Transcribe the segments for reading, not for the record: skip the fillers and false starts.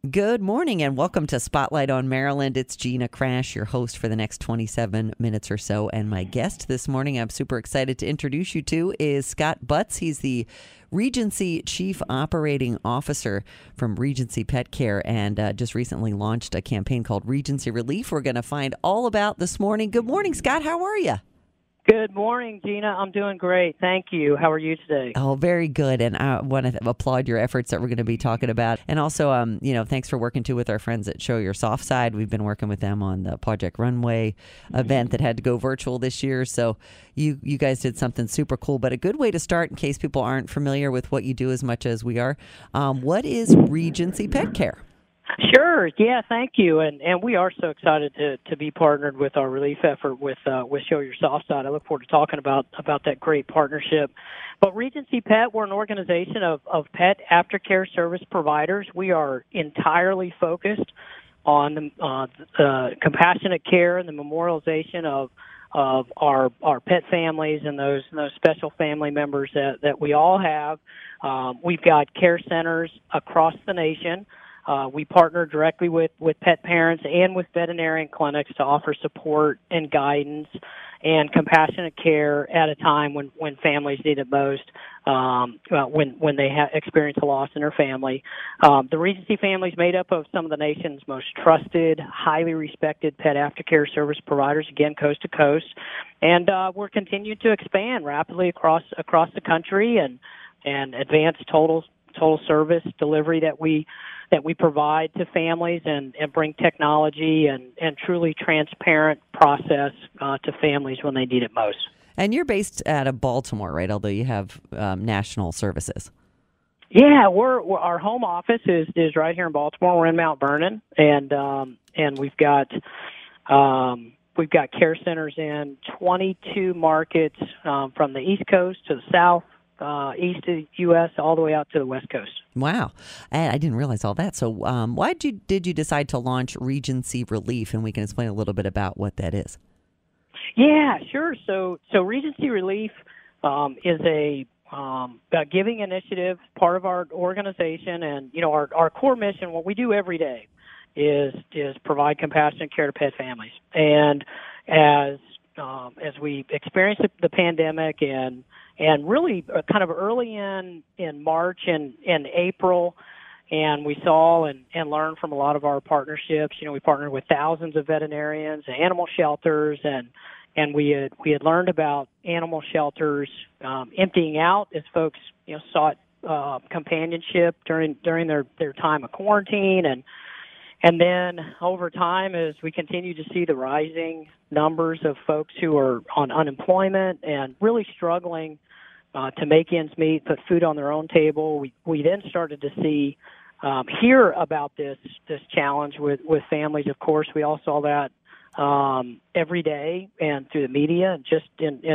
Good morning and welcome to Spotlight on Maryland. It's Gina Crash, your host for the next 27 minutes or so. And my guest this morning, I'm super excited to introduce you to, is Scott Butts. He's the Regency Chief Operating Officer from Regency Pet Care and just recently launched a campaign called Regency Relief we're going to find all about this morning. Good morning, Scott. How are you? Good morning, Gina. I'm doing great. Thank you. How are you today? Oh, very good. And I want to applaud your efforts that we're going to be talking about. And also, thanks for working too with our friends at Show Your Soft Side. We've been working with them on the Project Runway event that had to go virtual this year. So you guys did something super cool. But a good way to start, in case people aren't familiar with what you do as much as we are, what is Regency Pet Care? Sure. Yeah, thank you. And we are so excited to be partnered with our relief effort with Show Your Soft Side. I look forward to talking about that great partnership. But Regency Pet, we're an organization of pet aftercare service providers. We are entirely focused on the compassionate care and the memorialization of our pet families and those special family members that we all have. We've got care centers across the nation. We partner directly with pet parents and with veterinarian clinics to offer support and guidance and compassionate care at a time when families need it most, when they experience a loss in their family. The Regency family is made up of some of the nation's most trusted, highly respected pet aftercare service providers, again, coast to coast. And we're continuing to expand rapidly across the country and advance total service delivery that we provide to families and bring technology and truly transparent process to families when they need it most. And you're based out of Baltimore, right? Although you have national services. Yeah, our home office is right here in Baltimore. We're in Mount Vernon, and we've got care centers in 22 markets from the East Coast to the South. East of the U.S. all the way out to the West Coast. Wow. And I didn't realize all that. So why did you decide to launch Regency Relief? And we can explain a little bit about what that is. Yeah, sure. So Regency Relief is a giving initiative, part of our organization. And, our core mission, what we do every day is provide compassionate care to pet families. And as we experienced the pandemic and really kind of early in March and April, and we saw and learned from a lot of our partnerships. We partnered with thousands of veterinarians and animal shelters, and we had learned about animal shelters emptying out as folks sought companionship during their time of quarantine, and then over time, as we continue to see the rising numbers of folks who are on unemployment and really struggling to make ends meet, put food on their own table, we then started to hear about this challenge with families. Of course, we all saw that every day and through the media, and just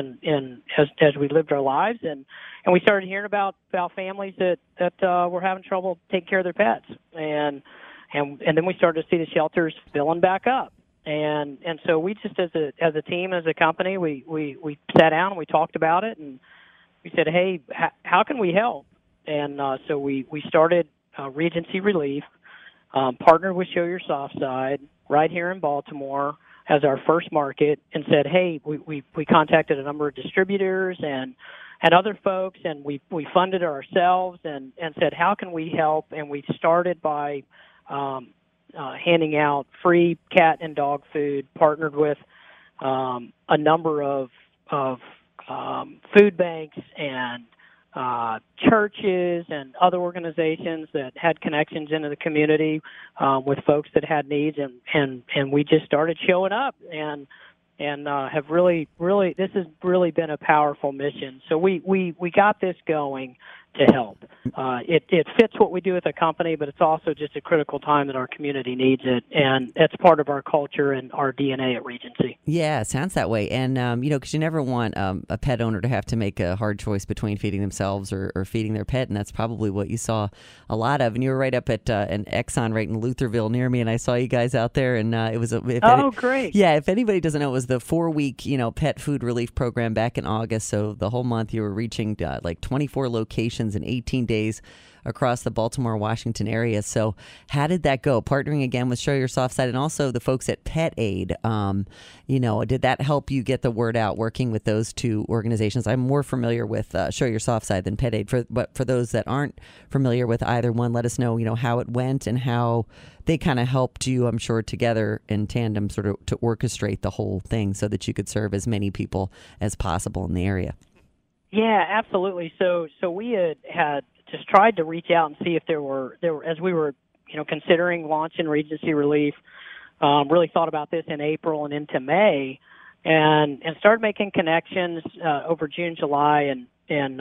as we lived our lives, and we started hearing about families that were having trouble taking care of their pets, and then we started to see the shelters filling back up. And so we just, as a team, as a company, we sat down and we talked about it, and we said, hey, how can we help? And so we started Regency Relief, partnered with Show Your Soft Side right here in Baltimore as our first market, and said, hey, we contacted a number of distributors and other folks, and we funded it ourselves and said, how can we help? And we started by handing out free cat and dog food, partnered with a number of food banks and churches and other organizations that had connections into the community with folks that had needs, and we just started showing up and have really this has really been a powerful mission. So we got this going to help. It fits what we do as a company, but it's also just a critical time that our community needs it, and that's part of our culture and our DNA at Regency. Yeah, it sounds that way. And, because you never want a pet owner to have to make a hard choice between feeding themselves or feeding their pet, and that's probably what you saw a lot of. And you were right up at an Exxon right in Lutherville near me, and I saw you guys out there, and it was great. Yeah, if anybody doesn't know, it was the 4-week, pet food relief program back in August, so the whole month you were reaching like 24 locations organizations in 18 days across the Baltimore, Washington area. So how did that go? Partnering again with Show Your Soft Side and also the folks at Pet Aid. Did that help you get the word out working with those two organizations? I'm more familiar with Show Your Soft Side than Pet Aid. But for those that aren't familiar with either one, let us know, how it went and how they kind of helped you, I'm sure, together in tandem sort of to orchestrate the whole thing so that you could serve as many people as possible in the area. Yeah, absolutely. So we had just tried to reach out and see if there were as we were considering launching Regency Relief. Really thought about this in April and into May, and started making connections over June, July, and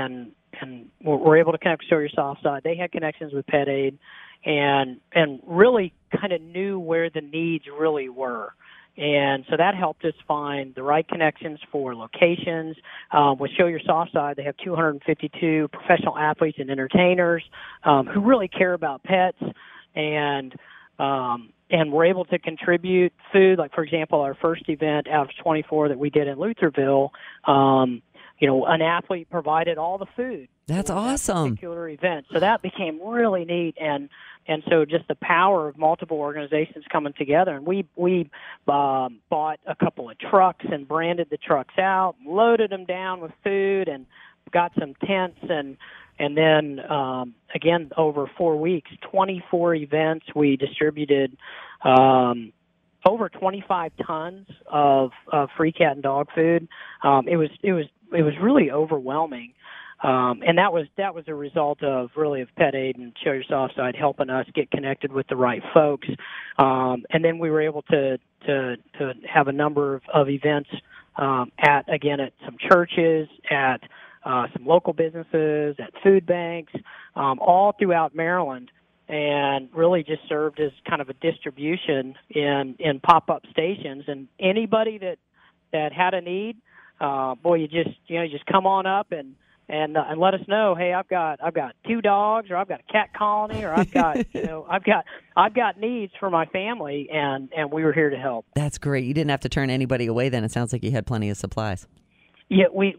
we're able to connect with Show Your Soft Side. They had connections with Pet Aid, and really kind of knew where the needs really were. And so that helped us find the right connections for locations. With Show Your Soft Side, they have 252 professional athletes and entertainers who really care about pets, and we're able to contribute food. Like, for example, our first event out of 24 that we did in Lutherville, an athlete provided all the food. That's awesome. That particular event. So that became really neat, and so just the power of multiple organizations coming together. And we bought a couple of trucks and branded the trucks out, loaded them down with food, and got some tents, and then again, over 4 weeks, 24 events. We distributed over 25 tons of free cat and dog food. It was really overwhelming. And that was a result of Pet Aid and Show Your Soft Side helping us get connected with the right folks. And then we were able to have a number of events at some churches, at some local businesses, at food banks, all throughout Maryland, and really just served as kind of a distribution in pop-up stations. And anybody that had a need, you just come on up and let us know. Hey, I've got 2 dogs, or I've got a cat colony, or I've got I've got needs for my family, and we were here to help. That's great. You didn't have to turn anybody away then. It sounds like you had plenty of supplies. Yeah, we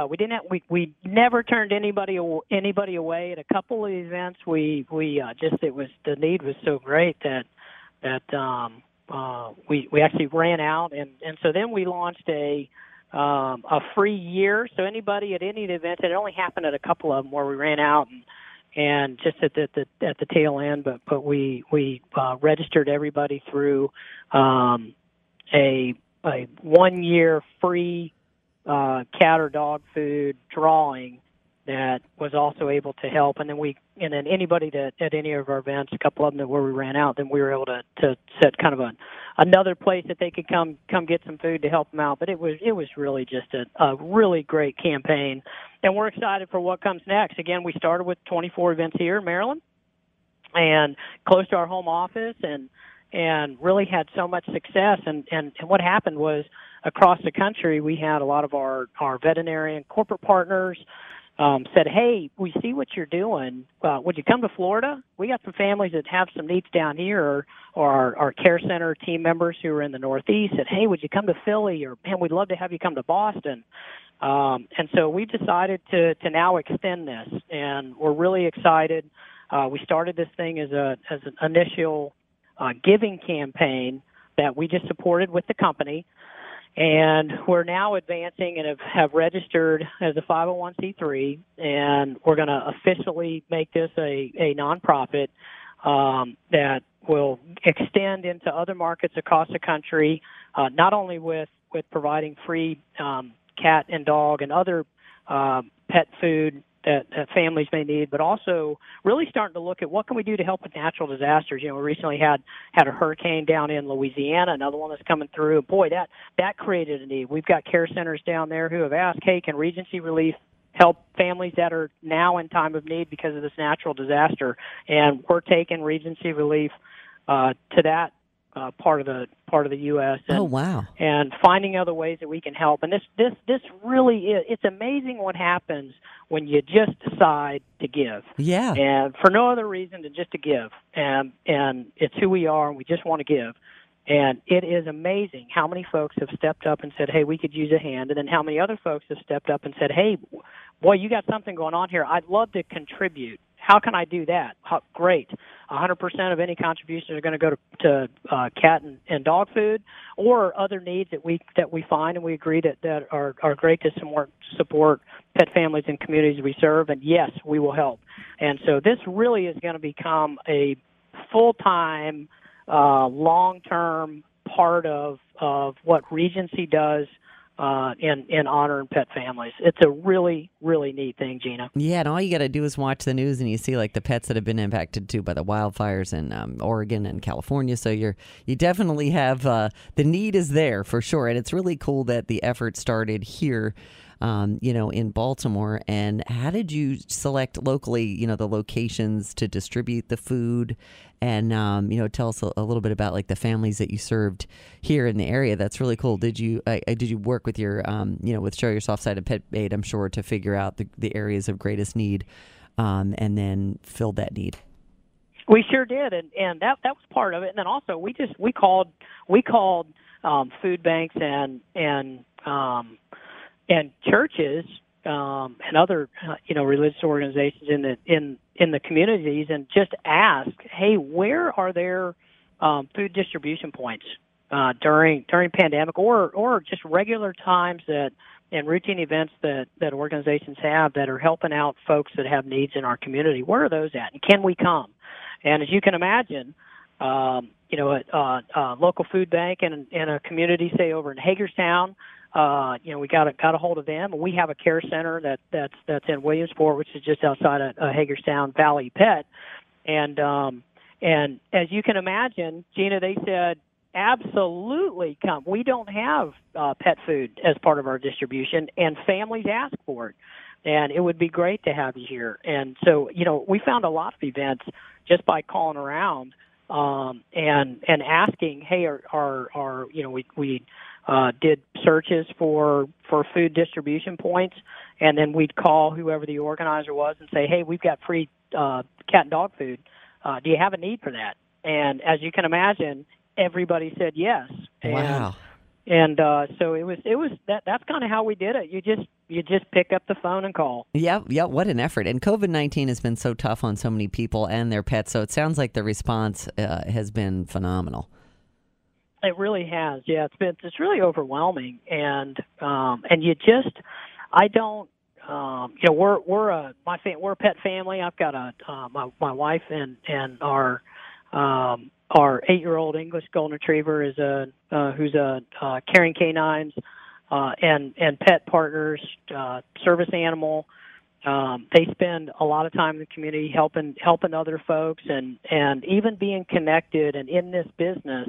never turned anybody away. At a couple of events, the need was so great that we actually ran out, and so then we launched a free year. So anybody at any of the events, it only happened at a couple of them where we ran out and just at the tail end, but we registered everybody through a 1 year free cat or dog food drawing that was also able to help. And then anybody that at any of our events, a couple of them where we ran out, then we were able to set kind of another place that they could come get some food to help them out. But it was really just a really great campaign, and we're excited for what comes next. Again, we started with 24 events here in Maryland and close to our home office, and really had so much success. And what happened was, across the country, we had a lot of our veterinarian corporate partners said, hey, we see what you're doing. Would you come to Florida? We got some families that have some needs down here, or our care center team members who are in the Northeast said, hey, would you come to Philly? Or, man, we'd love to have you come to Boston. And so we decided to now extend this, and we're really excited. We started this thing as an initial giving campaign that we just supported with the company. And we're now advancing and have registered as a 501c3, and we're going to officially make this a nonprofit that will extend into other markets across the country, not only with providing free cat and dog and other pet food that families may need, but also really starting to look at what can we do to help with natural disasters. We recently had a hurricane down in Louisiana, another one that's coming through. Boy, that created a need. We've got care centers down there who have asked, hey, can Regency Relief help families that are now in time of need because of this natural disaster? And we're taking Regency Relief to that part of the U.S. And, oh, wow. And finding other ways that we can help. And this really is, it's amazing what happens when you just decide to give. Yeah. And for no other reason than just to give. And it's who we are, and we just want to give. And it is amazing how many folks have stepped up and said, hey, we could use a hand. And then how many other folks have stepped up and said, hey, boy, you got something going on here. I'd love to contribute. How can I do that? Great. 100% of any contributions are going to go to cat and dog food or other needs that we find and we agree that are great to support pet families and communities we serve. And yes, we will help. And so this really is going to become a full-time, long-term part of what Regency does in honoring pet families. It's a really, really neat thing, Gina. Yeah, and all you got to do is watch the news and you see like the pets that have been impacted too by the wildfires in Oregon and California. So you definitely have the need is there for sure, and it's really cool that the effort started here. In Baltimore. And how did you select locally, the locations to distribute the food? And, tell us a little bit about like the families that you served here in the area. That's really cool. Did you work with your, with Show Your Soft Side and Pet Aid, I'm sure, to figure out the areas of greatest need and then fill that need? We sure did. And that was part of it. And then also we called food banks and churches and other religious organizations in the communities and just ask, hey, where are there food distribution points during pandemic or just regular times and routine events that organizations have that are helping out folks that have needs in our community? Where are those at, and can we come? And as you can imagine, a local food bank in a community, say over in Hagerstown. We got a hold of them. We have a care center that's in Williamsport, which is just outside of Hagerstown Valley Pet. And as you can imagine, Gina, they said, absolutely come. We don't have pet food as part of our distribution, and families ask for it. And it would be great to have you here. And so, we found a lot of events just by calling around and asking, hey, we did searches for food distribution points, and then we'd call whoever the organizer was and say, hey, we've got free cat and dog food. Do you have a need for that? And as you can imagine, everybody said yes. Wow. And so it was that's kind of how we did it. You just pick up the phone and call. Yeah, what an effort. And COVID-19 has been so tough on so many people and their pets, so it sounds like the response has been phenomenal. It really has. Yeah, it's really overwhelming, and you just I don't we're a pet family. I've got my wife and our 8-year-old English golden retriever is who's a caring canines and pet partners, service animal. They spend a lot of time in the community helping other folks and even being connected and in this business.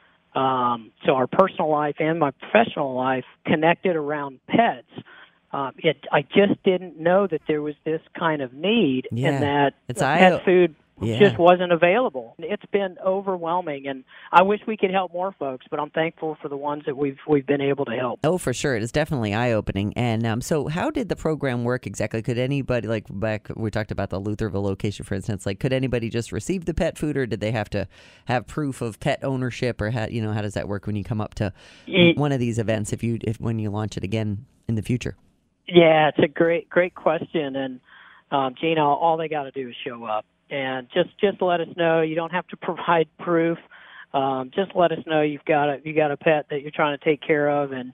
So our personal life and my professional life connected around pets. I just didn't know that there was this kind of need and that pet food just wasn't available. It's been overwhelming, and I wish we could help more folks, but I'm thankful for the ones that we've been able to help. Oh, for sure. It is definitely eye-opening. And so how did the program work exactly? Could anybody, like back we talked about the Lutherville location, for instance, like could anybody just receive the pet food, or did they have to have proof of pet ownership, or how does that work when you come up to one of these events when you launch it again in the future? Yeah, it's a great question. And Gina, all they got to do is show up. And just let us know. You don't have to provide proof. Just let us know you got a pet that you're trying to take care of, and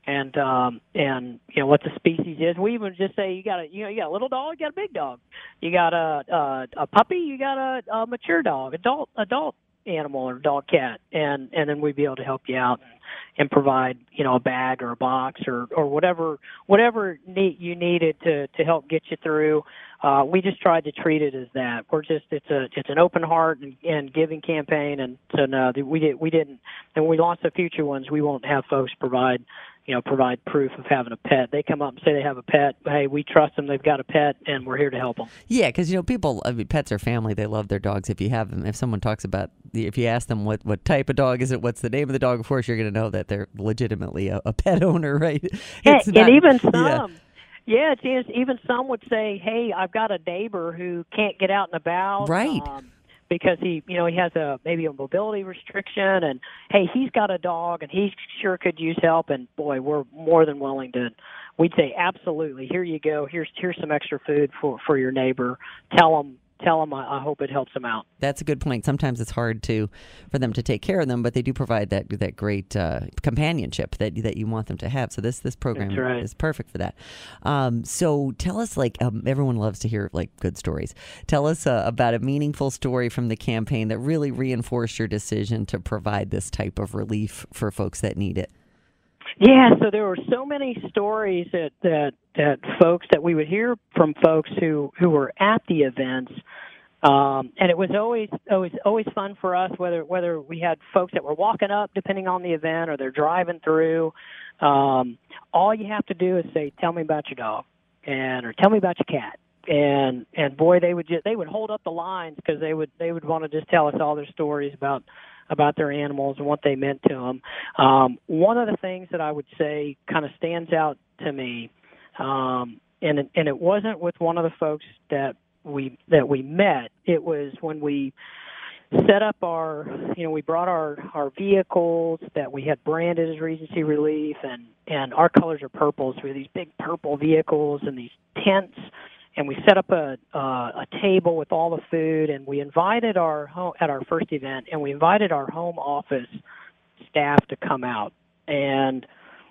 what the species is. We even just say you got a little dog, you got a big dog, you got a puppy, you got a mature dog, adult animal or dog cat, and then we'd be able to help you out and provide a bag or a box or whatever you needed to help get you through. We just tried to treat it as that. It's an open heart and giving campaign, and so no, we didn't. And when we launch the future ones, we won't have folks provide proof of having a pet. They come up and say they have a pet. Hey, we trust them. They've got a pet, and we're here to help them. Yeah, because people, pets are family. They love their dogs. If you have them, if someone talks about, if you ask them what type of dog is it, what's the name of the dog, of course you're going to know that they're legitimately a pet owner, right? And even some. Yeah, even some would say, hey, I've got a neighbor who can't get out and about. Right. because he has maybe a mobility restriction, and hey, he's got a dog and he sure could use help, and boy, we're more than willing to. We'd say absolutely. Here you go. Here's some extra food for your neighbor. Tell him. I hope it helps them out. That's a good point. Sometimes it's hard for them to take care of them, but they do provide that great companionship that you want them to have. So this program is perfect for that. So tell us, everyone loves to hear good stories. Tell us about a meaningful story from the campaign that really reinforced your decision to provide this type of relief for folks that need it. Yeah, so there were so many stories that folks that we would hear from folks who were at the events, and it was always fun for us, whether we had folks that were walking up depending on the event or they're driving through. All you have to do is say, "Tell me about your dog," or "Tell me about your cat." And boy, they would hold up the lines because they would want to just tell us all their stories about their animals and what they meant to them. One of the things that I would say kind of stands out to me, and it wasn't with one of the folks that we met. It was when we set up we brought our vehicles that we had branded as Regency Relief, and our colors are purple, so we had these big purple vehicles and these tents. And we set up a table with all the food, and we invited at our first event, and we invited our home office staff to come out. And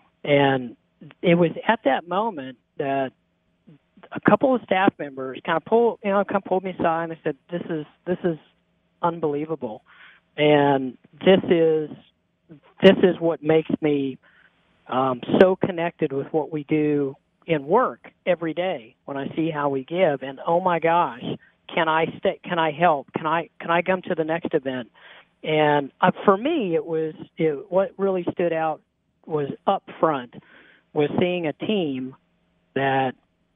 it was at that moment that a couple of staff members kind of pulled me aside and they said, "This is unbelievable, and this is what makes me so connected with what we do in work every day when I see how we give, and oh my gosh, can I help? Can I come to the next event?" And for me, what really stood out was up front was seeing a team that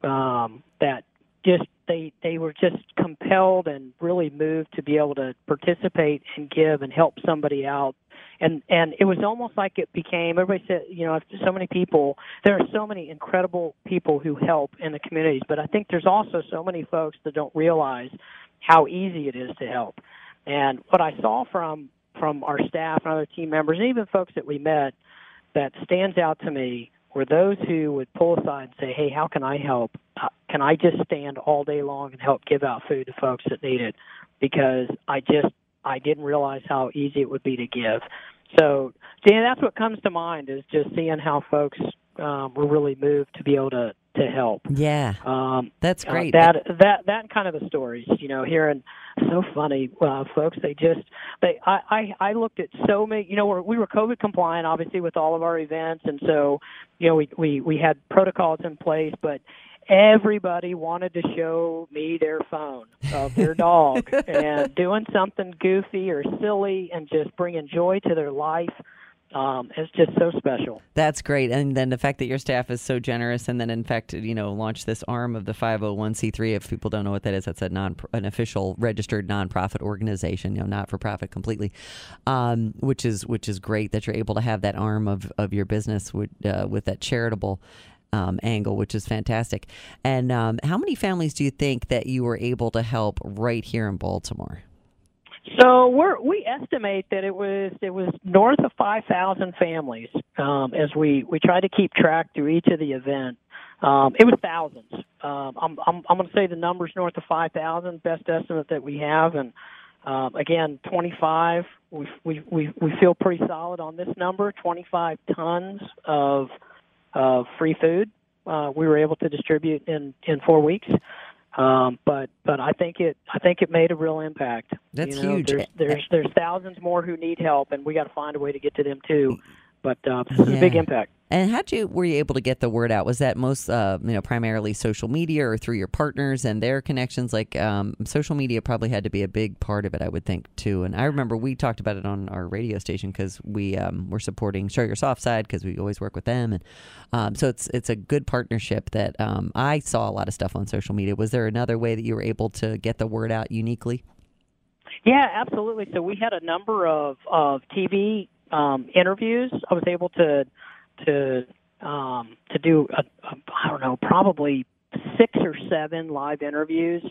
just they were just compelled and really moved to be able to participate and give and help somebody out. And it was almost like it became, everybody said, so many people, there are so many incredible people who help in the communities, but I think there's also so many folks that don't realize how easy it is to help. And what I saw from our staff and other team members, and even folks that we met, that stands out to me were those who would pull aside and say, "Hey, how can I help? Can I just stand all day long and help give out food to folks that need it? Because I didn't realize how easy it would be to give." So, Dan, that's what comes to mind, is just seeing how folks were really moved to be able to help. Yeah, that's great. That kind of the stories, hearing so funny folks. I looked at so many. We were COVID compliant, obviously, with all of our events, and so we had protocols in place, but everybody wanted to show me their phone of their dog and doing something goofy or silly and just bringing joy to their life. It's just so special. That's great. And then the fact that your staff is so generous, and then in fact, launched this arm of the 501c3. If people don't know what that is, that's an official registered nonprofit organization, not for profit completely, which is great that you're able to have that arm of your business with that charitable angle, which is fantastic. And how many families do you think that you were able to help right here in Baltimore? So we estimate that it was north of 5,000 families as we tried to keep track through each of the event. It was thousands. I'm going to say the number's north of 5,000, best estimate that we have, and again, 25. We feel pretty solid on this number. 25 tons of free food we were able to distribute in 4 weeks. But I think it made a real impact. That's huge. There's thousands more who need help, and we got to find a way to get to them too. But this is a big impact. And were you able to get the word out? Was that most, primarily social media or through your partners and their connections? Social media probably had to be a big part of it, I would think, too. And I remember we talked about it on our radio station because we were supporting Show Your Soft Side because we always work with them. And so it's a good partnership that I saw a lot of stuff on social media. Was there another way that you were able to get the word out uniquely? Yeah, absolutely. So we had a number of TV interviews. I was able to do I don't know, probably 6 or 7 live interviews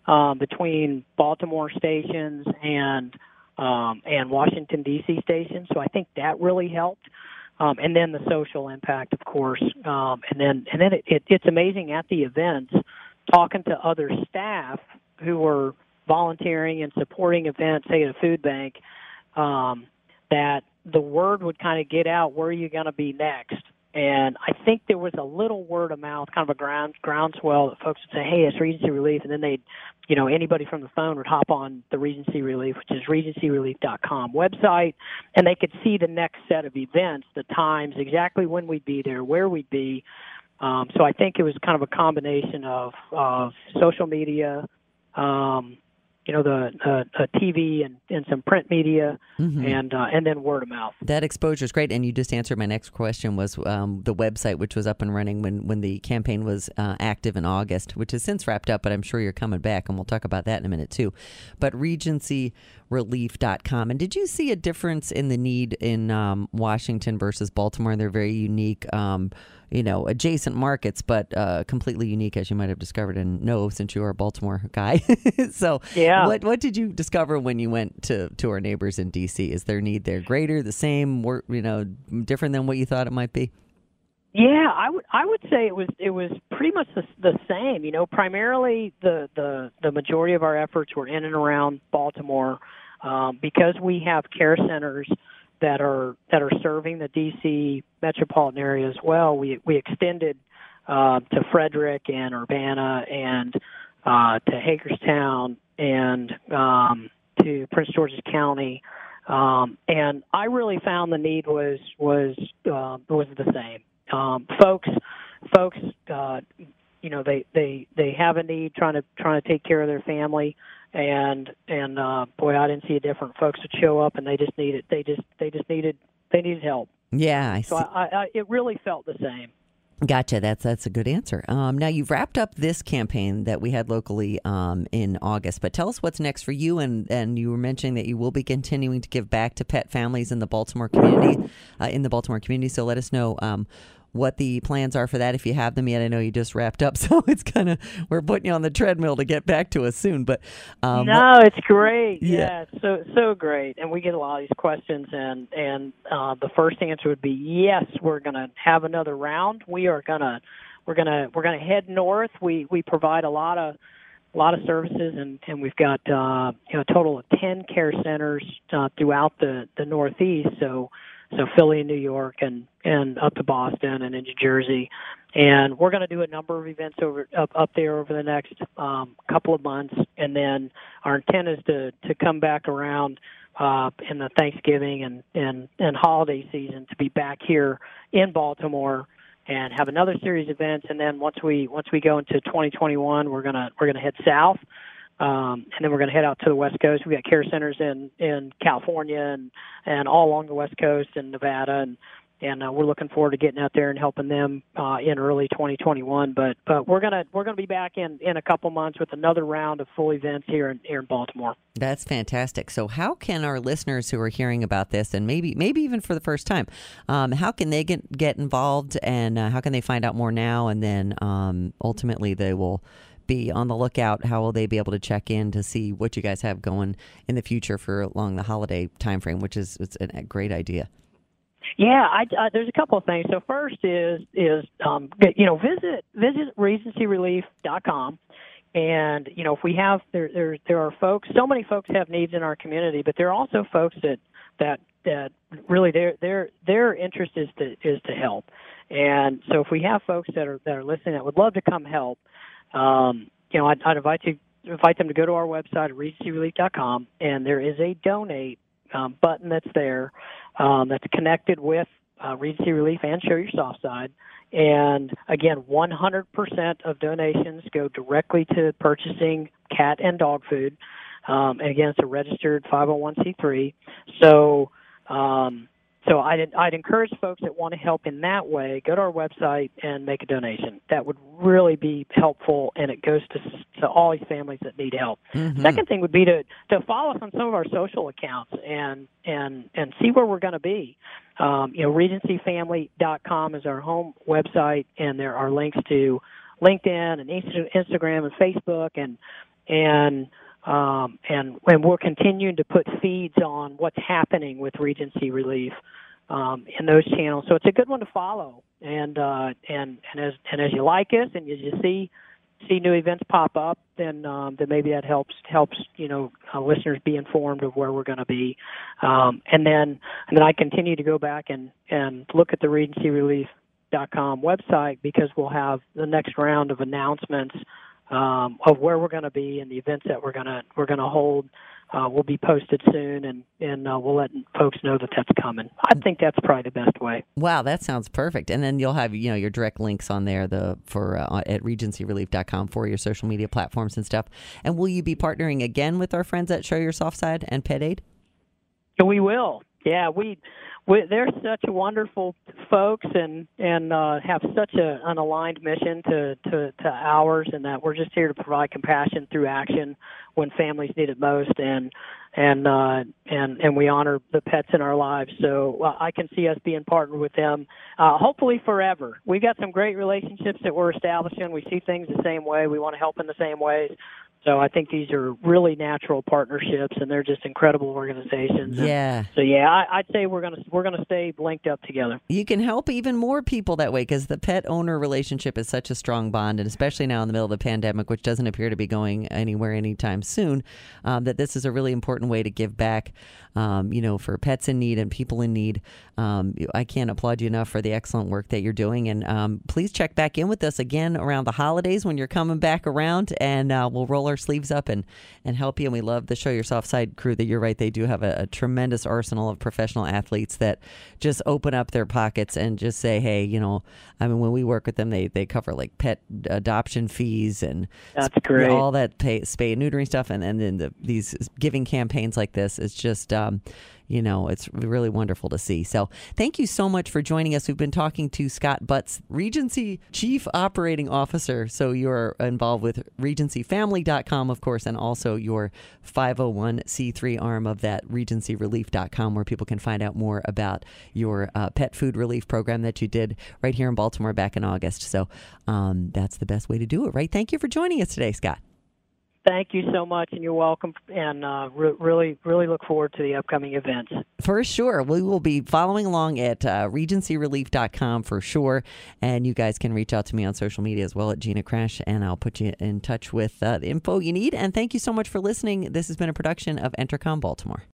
between Baltimore stations and Washington D.C. stations. So I think that really helped. And then the social impact, of course. And then it's amazing at the events, talking to other staff who were volunteering and supporting events, say at a food bank, that the word would kind of get out, where are you going to be next? And I think there was a little word of mouth, kind of a groundswell that folks would say, hey, it's Regency Relief. And then they'd, anybody from the phone would hop on the Regency Relief, which is regencyrelief.com website, and they could see the next set of events, the times, exactly when we'd be there, where we'd be. So I think it was kind of a combination of social media, the TV and some print media, and then word of mouth. That exposure is great, and you just answered my next question. Was the website, which was up and running when the campaign was active in August, which has since wrapped up, but I'm sure you're coming back, and we'll talk about that in a minute too. But regencyrelief.com. And did you see a difference in the need in Washington versus Baltimore? They're very unique, adjacent markets, but completely unique, as you might have discovered and know since you are a Baltimore guy. So yeah. What did you discover when you went to our neighbors in D.C.? Is their need there greater, the same, or, different than what you thought it might be? Yeah, I would say it was pretty much the same. Primarily the majority of our efforts were in and around Baltimore, because we have care centers that are serving the D.C. metropolitan area as well. We extended to Frederick and Urbana and to Hagerstown and to Prince George's County, and I really found the need was the same. Folks, they have a need trying to take care of their family, and boy, I didn't see a different. Folks would show up and they just needed help. Yeah, so it really felt the same. Gotcha. That's a good answer. Now, you've wrapped up this campaign that we had locally in August, but tell us what's next for you. And you were mentioning that you will be continuing to give back to pet families in the Baltimore community. So let us know what the plans are for that, if you have them yet. I know you just wrapped up, so it's we're putting you on the treadmill to get back to us soon. But no, it's great. Yeah, so great. And we get a lot of these questions, and the first answer would be yes. We're going to have another round. We're gonna head north. We provide a lot of services, and we've got a total of 10 care centers throughout the Northeast. So Philly and New York and up to Boston and into Jersey. And we're going to do a number of events up there over the next couple of months. And then our intent is to come back around in the Thanksgiving and holiday season to be back here in Baltimore and have another series of events. And then once we go into 2021, we're gonna head south. And then we're going to head out to the West Coast. We've got care centers in California and all along the West Coast and Nevada, and we're looking forward to getting out there and helping them in early 2021. But we're gonna be back in a couple months with another round of full events here in Baltimore. That's fantastic. So how can our listeners who are hearing about this, and maybe even for the first time, how can they get involved, and how can they find out more now, and then ultimately they will be on the lookout? How will they be able to check in to see what you guys have going in the future for along the holiday time frame, which is it's a great idea? Yeah, there's a couple of things. So first is visit regencyrelief.com, and if we have there are folks. So many folks have needs in our community, but there are also folks that really their interest is to help. And so if we have folks that are listening that would love to come help, I'd invite them to go to our website at regencyrelief.com, and there is a donate button that's there that's connected with Regency Relief and Show Your Soft Side. And again, 100% of donations go directly to purchasing cat and dog food. And again, it's a registered 501c3. So I'd encourage folks that want to help in that way, go to our website and make a donation. That would really be helpful, and it goes to all these families that need help. Mm-hmm. Second thing would be to follow us on some of our social accounts and see where we're going to be. RegencyFamily.com is our home website, and there are links to LinkedIn and Instagram and Facebook, and and we're continuing to put feeds on what's happening with Regency Relief in those channels. So it's a good one to follow. And as you like us and as you see new events pop up, then maybe that helps listeners be informed of where we're going to be. And then I continue to go back and look at the RegencyRelief.com website, because we'll have the next round of announcements of where we're going to be and the events that we're going to hold. Will be posted soon, and we'll let folks know that that's coming. I think that's probably the best way. Wow, that sounds perfect. And then you'll have your direct links on there at RegencyRelief.com for your social media platforms and stuff. And will you be partnering again with our friends at Show Your Soft Side and Pet Aid? We will. Yeah, they're such wonderful folks and have such an aligned mission to ours, and that we're just here to provide compassion through action when families need it most, and we honor the pets in our lives. So I can see us being partnered with them, hopefully forever. We've got some great relationships that we're establishing. We see things the same way. We want to help in the same ways. So I think these are really natural partnerships, and they're just incredible organizations. Yeah. I'd say we're gonna stay linked up together. You can help even more people that way, because the pet owner relationship is such a strong bond, and especially now in the middle of the pandemic, which doesn't appear to be going anywhere anytime soon, that this is a really important way to give back, for pets in need and people in need. I can't applaud you enough for the excellent work that you're doing, and please check back in with us again around the holidays when you're coming back around, and we'll roll our sleeves up and help you. And we love the Show Your Soft Side crew. That you're right, they do have a tremendous arsenal of professional athletes that just open up their pockets and just say, hey, when we work with them, they cover like pet adoption fees and that's great, all that spay and neutering stuff, and then these giving campaigns like this is just it's really wonderful to see. So thank you so much for joining us. We've been talking to Scott Butts, Regency Chief Operating Officer. So you're involved with RegencyFamily.com, of course, and also your 501c3 arm of that, RegencyRelief.com, where people can find out more about your pet food relief program that you did right here in Baltimore back in August. So that's the best way to do it, right? Thank you for joining us today, Scott. Thank you so much, and you're welcome, and really look forward to the upcoming events. For sure. We will be following along at RegencyRelief.com for sure, and you guys can reach out to me on social media as well at Gina Crash, and I'll put you in touch with the info you need. And thank you so much for listening. This has been a production of Entercom Baltimore.